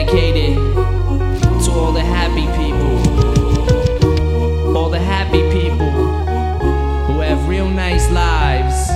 dedicated to all the happy people. All the happy people who have real nice lives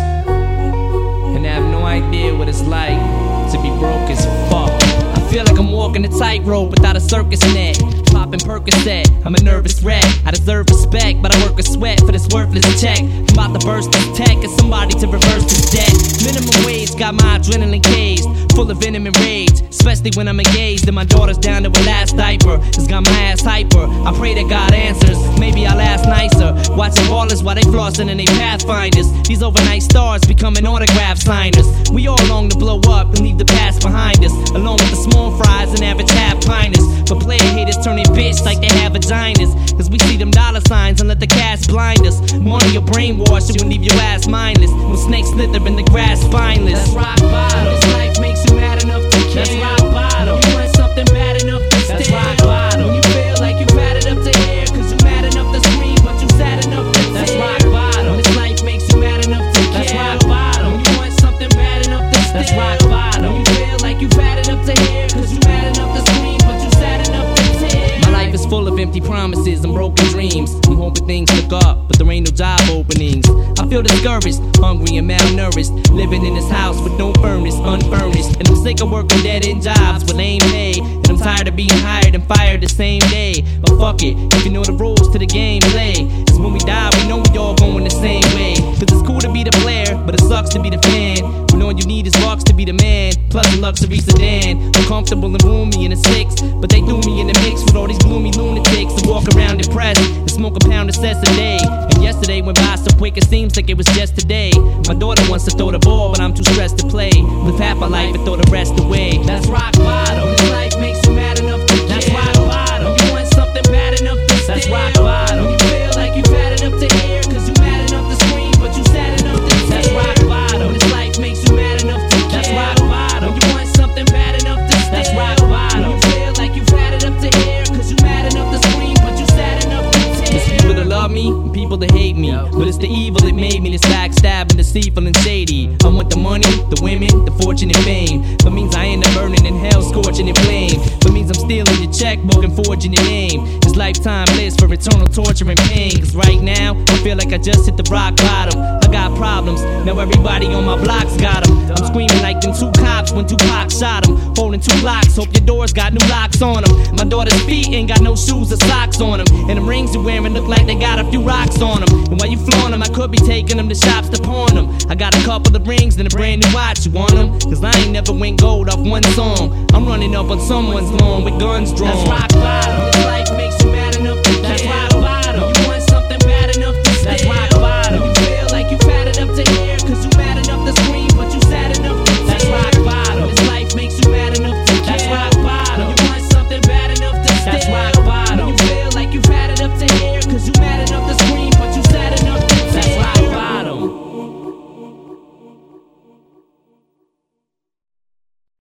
and have no idea what it's like to be broke as fuck. I feel like I'm walking a tightrope without a circus net. Popping Percocet, I'm a nervous wreck. I deserve respect, but I work a sweat for this worthless check. I'm about to burst this tech and somebody to reverse this debt. Minimum wage got my adrenaline caged, full of venom and rage, especially when I'm engaged and my daughter's down to her last diaper. It's got my ass hyper. I pray that God answers. Maybe I'll ask nicer. Watching ballers while they flossing and they pathfinders. These overnight stars becoming autograph signers. We all long to blow up and leave the past behind us, along with the small fries and average half piners. But player haters turning bitch like they have vaginas, cause we see them dollar signs and let the cash blind us. Money or brainwash, it will leave your ass mindless. When snakes slither in the grass spineless. That's rock bottom. This life makes you mad enough to kill. That's rock bottom. You want something bad enough to steal. That's rock bottom. When you feel like you've had it up to here, cause you mad enough to scream, but you sad enough to tear. That's rock bottom. This life makes you mad enough to kill. That's rock bottom. When you want something bad enough to steal. That's rock bottom. When you feel like you've had it up to here, cause you mad enough to scream, but you sad enough to tear. My life is full of empty promises and broken dreams. I'm hoping things look up, but there ain't no job openings. I feel discouraged, hungry and malnourished, living in this house with no furnace, unfurnished. And I'm sick of working dead-end jobs with lame pay, and I'm tired of being hired and fired the same day. But fuck it, if you know the rules to the game, play. Cause when we die, we know we all going the same way. Cause it's cool to be the player, but it sucks to be the fan. When all you need is bucks to be the man, plus a luxury sedan. I'm comfortable and roomy in a six, but they threw me in the mix with all these gloomy lunatics that walk around depressed and smoke a pound of cess a day. And yesterday went by so quick it seems like it was just today. My daughter wants to throw the ball, but I'm too stressed to play. Live half my life and throw the rest away. That's rock bottom. This life makes you mad enough to kill. That's rock bottom. You want something bad enough to steal. That's rock bottom. You feel like you've had it up to here, cause you mad enough to scream, but you sad enough to tear. That's rock bottom. This life makes you mad enough to kill. That's rock bottom. You want something bad enough to steal. That's rock bottom. You feel like you've had it up to here, cause you mad enough to scream, but you sad enough to tear. There's people that love me and people that hate me, but it's the evil that made me this backstabbing, deceitful and shady. I want the money, the women, the fortune and fame. That means I end up burning in hell, scorching in flame. That means I'm stealing your checkbook and forging your name. It's lifetime bliss for eternal torture and pain. Cause right now, I feel like I just hit the rock bottom. I got problems, now everybody on my block's got them. I'm screaming like them two cops when Tupac shot them. Holding two blocks, hope your doors got new locks on them. My daughter's feet ain't got no shoes or socks on them, and them rings you're wearing look like they got a few rocks on them. And while you flaunt them, I could be taking them to shops to pawn them. I got a couple of rings and a brand new watch, you want them? Cause I ain't never went gold off one song. I'm running up on someone's lawn with guns drawn. That's rock bottom.